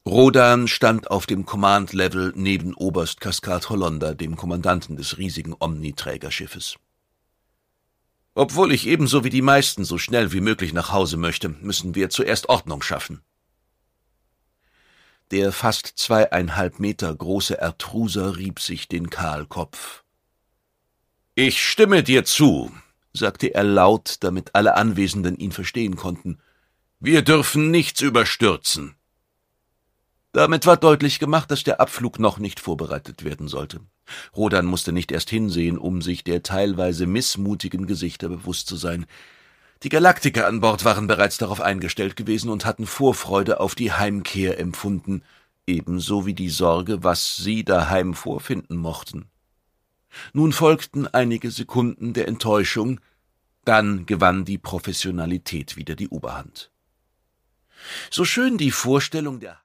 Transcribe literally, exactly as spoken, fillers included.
Rodan stand auf dem Command-Level neben Oberst Kaskad Hollander, dem Kommandanten des riesigen Omni-Trägerschiffes. »Obwohl ich ebenso wie die meisten so schnell wie möglich nach Hause möchte, müssen wir zuerst Ordnung schaffen.« Der fast zweieinhalb Meter große Ertruser rieb sich den Kahlkopf. »Ich stimme dir zu«, sagte er laut, damit alle Anwesenden ihn verstehen konnten. »Wir dürfen nichts überstürzen.« Damit war deutlich gemacht, dass der Abflug noch nicht vorbereitet werden sollte. Rodan musste nicht erst hinsehen, um sich der teilweise missmutigen Gesichter bewusst zu sein. Die Galaktiker an Bord waren bereits darauf eingestellt gewesen und hatten Vorfreude auf die Heimkehr empfunden, ebenso wie die Sorge, was sie daheim vorfinden mochten. Nun folgten einige Sekunden der Enttäuschung, dann gewann die Professionalität wieder die Oberhand. So schön die Vorstellung der